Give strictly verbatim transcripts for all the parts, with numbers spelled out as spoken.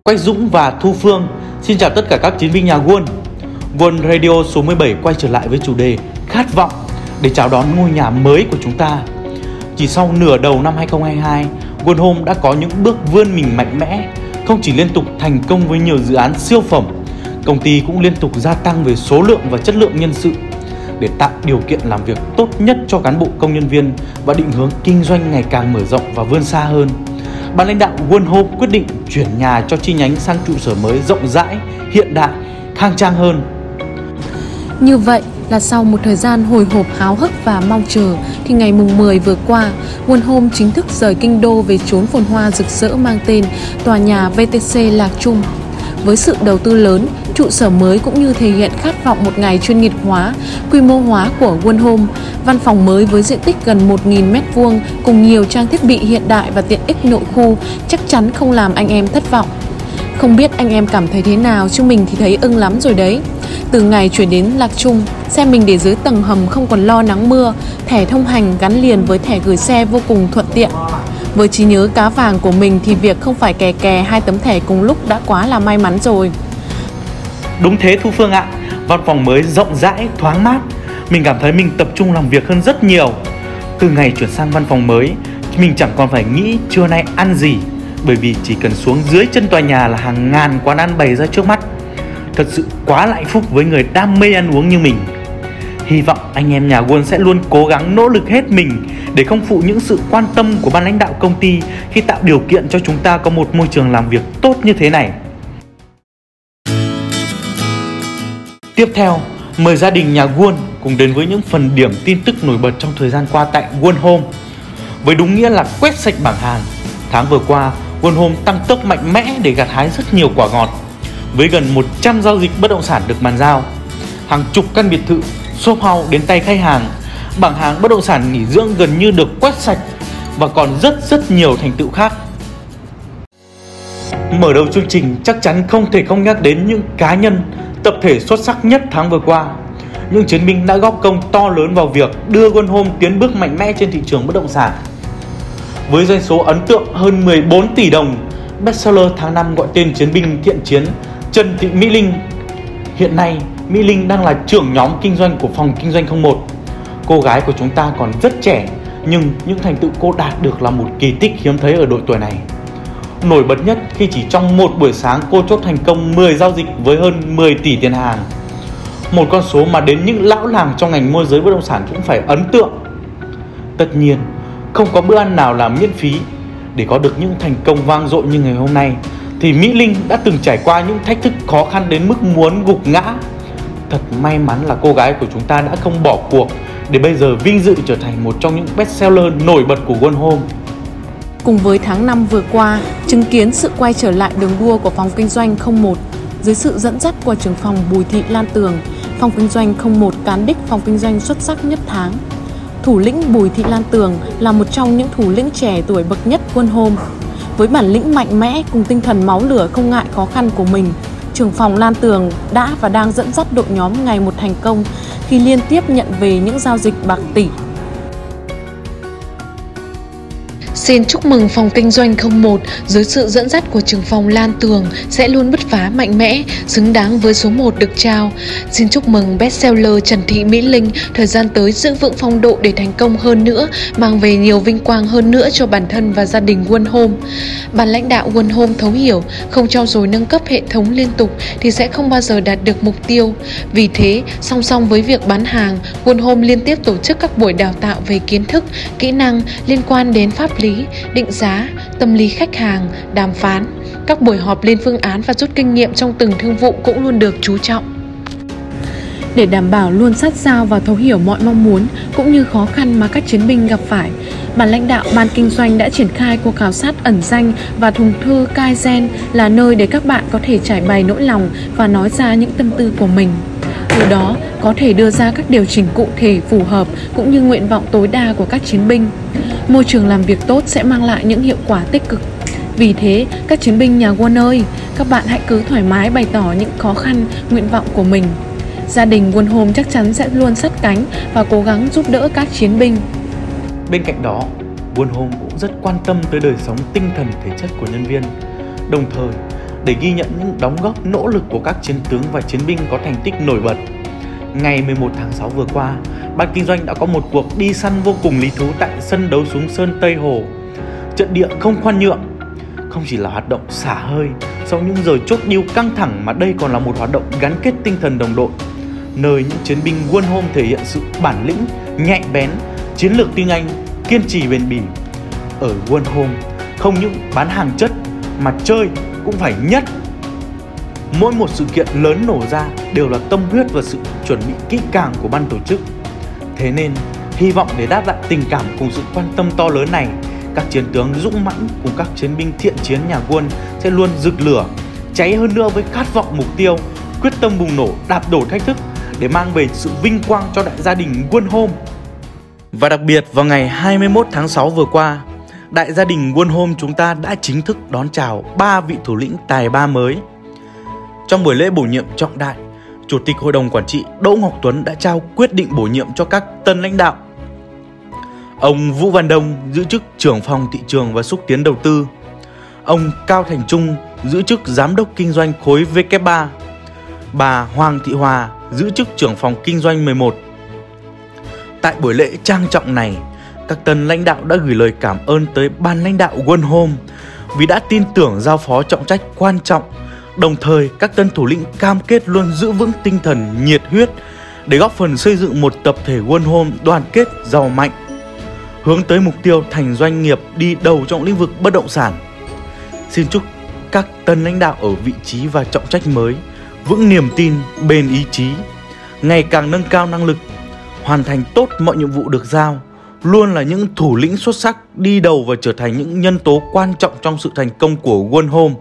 Quách Dũng và Thu Phương xin chào tất cả các chiến binh nhà Won. Won Radio số mười bảy quay trở lại với chủ đề khát vọng để chào đón ngôi nhà mới của chúng ta. Chỉ sau nửa đầu năm hai không hai hai, Won Home đã có những bước vươn mình mạnh mẽ. Không chỉ liên tục thành công với nhiều dự án siêu phẩm, công ty cũng liên tục gia tăng về số lượng và chất lượng nhân sự để tạo điều kiện làm việc tốt nhất cho cán bộ công nhân viên và định hướng kinh doanh ngày càng mở rộng và vươn xa hơn. Ban lãnh đạo Won Home quyết định chuyển nhà cho chi nhánh sang trụ sở mới rộng rãi, hiện đại, khang trang hơn. Như vậy là sau một thời gian hồi hộp háo hức và mong chờ thì ngày mùng mười vừa qua, Won Home chính thức rời kinh đô về chốn phồn hoa rực rỡ mang tên tòa nhà vê tê xê Lạc Trung. Với sự đầu tư lớn, trụ sở mới cũng như thể hiện khát vọng một ngày chuyên nghiệp hóa, quy mô hóa của Won Home, văn phòng mới với diện tích gần một nghìn mét vuông cùng nhiều trang thiết bị hiện đại và tiện ích nội khu chắc chắn không làm anh em thất vọng. Không biết anh em cảm thấy thế nào, chứ mình thì thấy ưng lắm rồi đấy. Từ ngày chuyển đến Lạc Trung, xe mình để dưới tầng hầm không còn lo nắng mưa, thẻ thông hành gắn liền với thẻ gửi xe vô cùng thuận tiện. Với trí nhớ cá vàng của mình thì việc không phải kè kè hai tấm thẻ cùng lúc đã quá là may mắn rồi. Đúng thế Thu Phương ạ, văn phòng mới rộng rãi, thoáng mát. Mình cảm thấy mình tập trung làm việc hơn rất nhiều. Từ ngày chuyển sang văn phòng mới, mình chẳng còn phải nghĩ trưa nay ăn gì, bởi vì chỉ cần xuống dưới chân tòa nhà là hàng ngàn quán ăn bày ra trước mắt. Thật sự quá là hạnh phúc với người đam mê ăn uống như mình. Hy vọng anh em nhà Won sẽ luôn cố gắng nỗ lực hết mình để không phụ những sự quan tâm của ban lãnh đạo công ty khi tạo điều kiện cho chúng ta có một môi trường làm việc tốt như thế này. Tiếp theo, mời gia đình nhà Won cùng đến với những phần điểm tin tức nổi bật trong thời gian qua tại Won Home. Với đúng nghĩa là quét sạch bảng hàng, tháng vừa qua, Won Home tăng tốc mạnh mẽ để gặt hái rất nhiều quả ngọt. Với gần một trăm giao dịch bất động sản được bàn giao, hàng chục căn biệt thự, shop house đến tay khách hàng, bảng hàng bất động sản nghỉ dưỡng gần như được quét sạch và còn rất rất nhiều thành tựu khác. Mở đầu chương trình chắc chắn không thể không nhắc đến những cá nhân, tập thể xuất sắc nhất tháng vừa qua. Những chiến binh đã góp công to lớn vào việc đưa Won Home tiến bước mạnh mẽ trên thị trường bất động sản. Với doanh số ấn tượng hơn mười bốn tỷ đồng, bestseller tháng năm gọi tên chiến binh thiện chiến Trần Thị Mỹ Linh. Hiện nay, Mỹ Linh đang là trưởng nhóm kinh doanh của phòng kinh doanh không một. Cô gái của chúng ta còn rất trẻ, nhưng những thành tựu cô đạt được là một kỳ tích hiếm thấy ở độ tuổi này. Nổi bật nhất khi chỉ trong một buổi sáng cô chốt thành công mười giao dịch với hơn mười tỷ tiền hàng. Một con số mà đến những lão làng trong ngành môi giới bất động sản cũng phải ấn tượng. Tất nhiên, không có bữa ăn nào là miễn phí. Để có được những thành công vang dội như ngày hôm nay thì Mỹ Linh đã từng trải qua những thách thức khó khăn đến mức muốn gục ngã. Thật may mắn là cô gái của chúng ta đã không bỏ cuộc để bây giờ vinh dự trở thành một trong những bestseller nổi bật của Won Home. Cùng với tháng năm vừa qua, chứng kiến sự quay trở lại đường đua của phòng kinh doanh không một dưới sự dẫn dắt của trưởng phòng Bùi Thị Lan Tường, phòng kinh doanh không một cán đích phòng kinh doanh xuất sắc nhất tháng. Thủ lĩnh Bùi Thị Lan Tường là một trong những thủ lĩnh trẻ tuổi bậc nhất Won Home. Với bản lĩnh mạnh mẽ cùng tinh thần máu lửa không ngại khó khăn của mình, trưởng phòng Lan Tường đã và đang dẫn dắt đội nhóm ngày một thành công khi liên tiếp nhận về những giao dịch bạc tỷ. Xin chúc mừng phòng kinh doanh không một dưới sự dẫn dắt của trưởng phòng Lan Tường sẽ luôn bứt phá mạnh mẽ, xứng đáng với số một được trao. Xin chúc mừng bestseller Trần Thị Mỹ Linh thời gian tới giữ vững phong độ để thành công hơn nữa, mang về nhiều vinh quang hơn nữa cho bản thân và gia đình Won Home. Ban lãnh đạo Won Home thấu hiểu, không trau dồi nâng cấp hệ thống liên tục thì sẽ không bao giờ đạt được mục tiêu. Vì thế, song song với việc bán hàng, Won Home liên tiếp tổ chức các buổi đào tạo về kiến thức, kỹ năng liên quan đến pháp lý, định giá, tâm lý khách hàng, đàm phán. Các buổi họp lên phương án và rút kinh nghiệm trong từng thương vụ cũng luôn được chú trọng. Để đảm bảo luôn sát sao và thấu hiểu mọi mong muốn cũng như khó khăn mà các chiến binh gặp phải, ban lãnh đạo ban kinh doanh đã triển khai cuộc khảo sát ẩn danh và thùng thư Kaizen là nơi để các bạn có thể trải bày nỗi lòng và nói ra những tâm tư của mình. Từ đó có thể đưa ra các điều chỉnh cụ thể phù hợp cũng như nguyện vọng tối đa của các chiến binh. Môi trường làm việc tốt sẽ mang lại những hiệu quả tích cực. Vì thế, các chiến binh nhà Won ơi, các bạn hãy cứ thoải mái bày tỏ những khó khăn, nguyện vọng của mình. Gia đình Won Home chắc chắn sẽ luôn sát cánh và cố gắng giúp đỡ các chiến binh. Bên cạnh đó, Won Home cũng rất quan tâm tới đời sống tinh thần thể chất của nhân viên. Đồng thời, để ghi nhận những đóng góp nỗ lực của các chiến tướng và chiến binh có thành tích nổi bật. Ngày mười một tháng sáu vừa qua, ban kinh doanh đã có một cuộc đi săn vô cùng lý thú tại sân đấu súng Sơn Tây Hồ. Trận địa không khoan nhượng, không chỉ là hoạt động xả hơi sau những giờ chốt điêu căng thẳng, mà đây còn là một hoạt động gắn kết tinh thần đồng đội, nơi những chiến binh Quân Home thể hiện sự bản lĩnh, nhạy bén, chiến lược tinh anh, kiên trì bền bỉ. Ở Quân Home, không những bán hàng chất mà chơi cũng phải nhất. Mỗi một sự kiện lớn nổ ra đều là tâm huyết và sự chuẩn bị kỹ càng của ban tổ chức. Thế nên, hy vọng để đáp lại tình cảm cùng sự quan tâm to lớn này, các chiến tướng dũng mãnh cùng các chiến binh thiện chiến nhà Quân sẽ luôn rực lửa, cháy hơn nữa với khát vọng mục tiêu, quyết tâm bùng nổ, đạp đổ thách thức để mang về sự vinh quang cho đại gia đình Quân Home. Và đặc biệt vào ngày hai mươi mốt tháng sáu vừa qua, đại gia đình Quân Home chúng ta đã chính thức đón chào ba vị thủ lĩnh tài ba mới. Trong buổi lễ bổ nhiệm trọng đại, Chủ tịch Hội đồng Quản trị Đỗ Ngọc Tuấn đã trao quyết định bổ nhiệm cho các tân lãnh đạo. Ông Vũ Văn Đông giữ chức trưởng phòng thị trường và xúc tiến đầu tư. Ông Cao Thành Trung giữ chức giám đốc kinh doanh khối vê kép ba. Bà Hoàng Thị Hòa giữ chức trưởng phòng kinh doanh mười một. Tại buổi lễ trang trọng này, các tân lãnh đạo đã gửi lời cảm ơn tới ban lãnh đạo Quân Home vì đã tin tưởng giao phó trọng trách quan trọng. Đồng thời, các tân thủ lĩnh cam kết luôn giữ vững tinh thần nhiệt huyết để góp phần xây dựng một tập thể Quân Home đoàn kết, giàu mạnh, hướng tới mục tiêu thành doanh nghiệp đi đầu trong lĩnh vực bất động sản. Xin chúc các tân lãnh đạo ở vị trí và trọng trách mới vững niềm tin, bền ý chí, ngày càng nâng cao năng lực, hoàn thành tốt mọi nhiệm vụ được giao, luôn là những thủ lĩnh xuất sắc đi đầu và trở thành những nhân tố quan trọng trong sự thành công của Quân Home.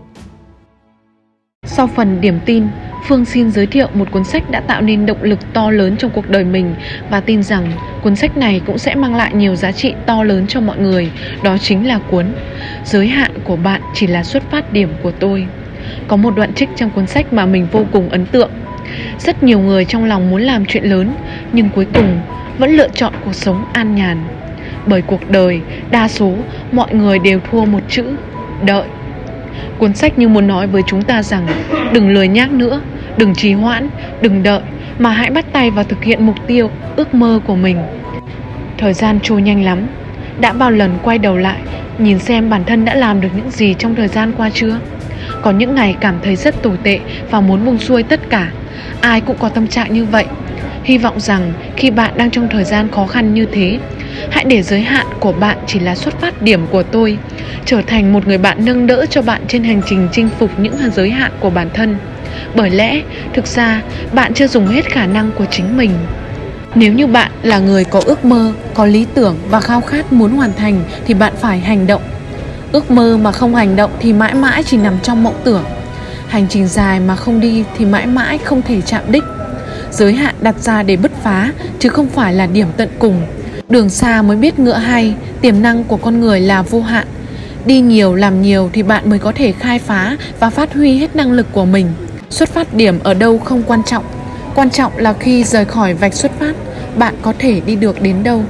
Sau phần điểm tin, Phương xin giới thiệu một cuốn sách đã tạo nên động lực to lớn trong cuộc đời mình và tin rằng cuốn sách này cũng sẽ mang lại nhiều giá trị to lớn cho mọi người. Đó chính là cuốn Giới hạn của bạn chỉ là xuất phát điểm của tôi. Có một đoạn trích trong cuốn sách mà mình vô cùng ấn tượng. Rất nhiều người trong lòng muốn làm chuyện lớn, nhưng cuối cùng vẫn lựa chọn cuộc sống an nhàn. Bởi cuộc đời, đa số mọi người đều thua một chữ: đợi. Cuốn sách như muốn nói với chúng ta rằng đừng lười nhác nữa, đừng trì hoãn, đừng đợi, mà hãy bắt tay vào thực hiện mục tiêu, ước mơ của mình. Thời gian trôi nhanh lắm. Đã bao lần quay đầu lại, nhìn xem bản thân đã làm được những gì trong thời gian qua chưa? Có những ngày cảm thấy rất tồi tệ và muốn buông xuôi tất cả. Ai cũng có tâm trạng như vậy. Hy vọng rằng khi bạn đang trong thời gian khó khăn như thế, hãy để giới hạn của bạn chỉ là xuất phát điểm của tôi, trở thành một người bạn nâng đỡ cho bạn trên hành trình chinh phục những giới hạn của bản thân. Bởi lẽ, thực ra, bạn chưa dùng hết khả năng của chính mình. Nếu như bạn là người có ước mơ, có lý tưởng và khao khát muốn hoàn thành thì bạn phải hành động. Ước mơ mà không hành động thì mãi mãi chỉ nằm trong mộng tưởng. Hành trình dài mà không đi thì mãi mãi không thể chạm đích. Giới hạn đặt ra để bứt phá chứ không phải là điểm tận cùng. Đường xa mới biết ngựa hay, tiềm năng của con người là vô hạn. Đi nhiều làm nhiều thì bạn mới có thể khai phá và phát huy hết năng lực của mình. Xuất phát điểm ở đâu không quan trọng. Quan trọng là khi rời khỏi vạch xuất phát, bạn có thể đi được đến đâu.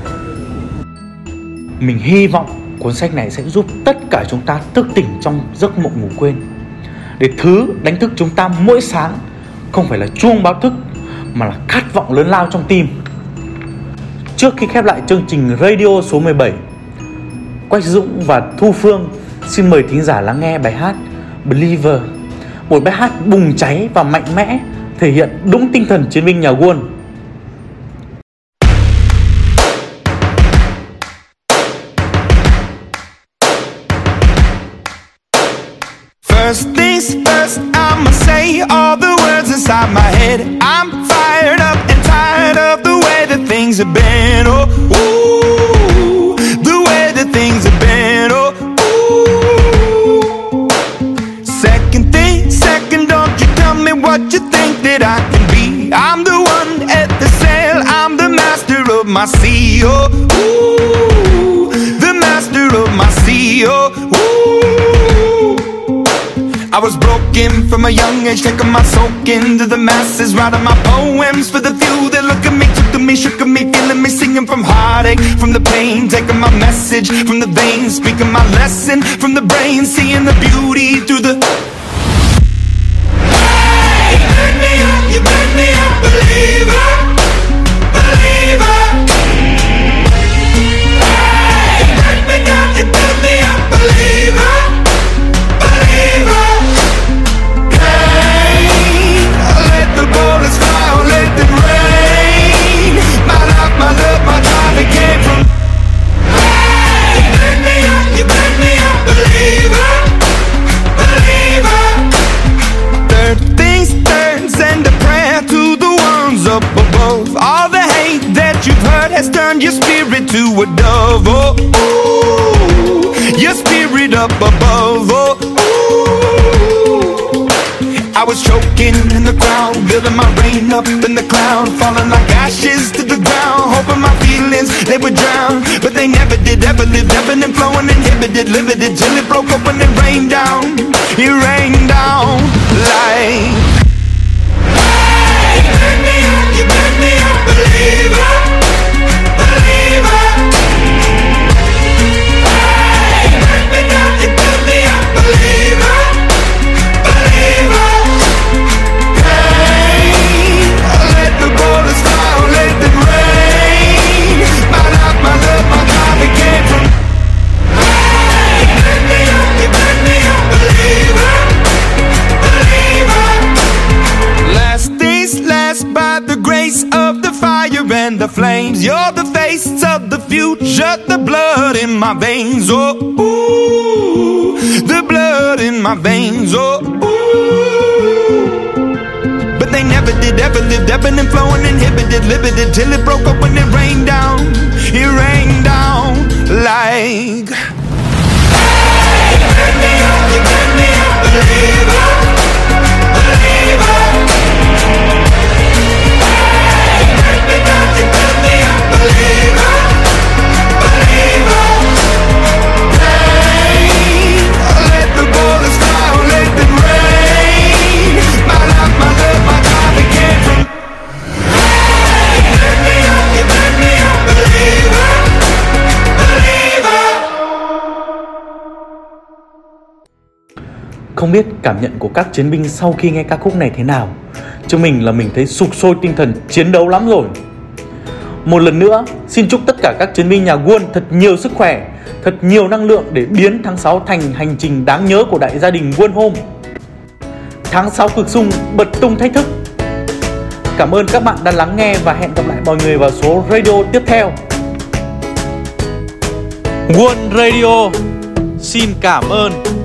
Mình hy vọng cuốn sách này sẽ giúp tất cả chúng ta thức tỉnh trong giấc mộng ngủ quên, để thứ đánh thức chúng ta mỗi sáng không phải là chuông báo thức mà là khát vọng lớn lao trong tim. Trước khi khép lại chương trình radio số mười bảy, Quách Dũng và Thu Phương xin mời thính giả lắng nghe bài hát Believer, một bài hát bùng cháy và mạnh mẽ, thể hiện đúng tinh thần chiến binh nhà Quân. First things first, I'ma say all the words inside my head. I'm fired up and tired of the way that things have been. Oh, ooh, the way that things have been. Oh, ooh. Second thing, second, don't you tell me what you think that I can be. I'm the one at the sail, I'm the master of my sea. Oh, ooh, the master of my sea. Oh, ooh. I was broken from a young age, taking my soak into the masses, writing my poems for the few that look at me, took to me, shook at me, feeling me, singing from heartache, from the pain, taking my message from the veins, speaking my lesson from the brain, seeing the beauty through the has turned your spirit to a dove. Oh, ooh, your spirit up above. Oh, ooh. I was choking in the crowd, building my rain up in the cloud, falling like ashes to the ground, hoping my feelings, they would drown. But they never did, ever lived, ebbing and flowing, inhibited, limited, till it broke up when it rained down. It rained down like, hey, you burn me up, you burn me up, believer, believer. Hey, you burn me down, you burn me up, believer, believer. Hey, let the bullets fly, let them rain. My love, my love, my God, it came from. Hey, you burn me up, you burn me up, believer, believer. Last days last by the grace of the fire and the flames. You're the face of the future, the blood in my veins. Oh, ooh, the blood in my veins. Oh, ooh. But they never did, ever lived, ebbing and flowing, inhibited, limited, till it broke up when it rained down. It rained down like, hey, you burn me up, you burn me up, believer, believer. Hey, you burn me down, you burn me up, believer, believer. Hey, let the bullets fly, let them rain. My love, my love, my God, it came from. Hey, you burn me up, you burn me up, believer, believer. Không biết cảm nhận của các chiến binh sau khi nghe ca khúc này thế nào? Cho mình là mình thấy sục sôi tinh thần chiến đấu lắm rồi. Một lần nữa, xin chúc tất cả các chiến binh nhà Quân thật nhiều sức khỏe, thật nhiều năng lượng để biến tháng sáu thành hành trình đáng nhớ của đại gia đình Quân Home. Tháng sáu cực sung, bật tung thách thức. Cảm ơn các bạn đã lắng nghe và hẹn gặp lại mọi người vào số radio tiếp theo. Quân Radio xin cảm ơn.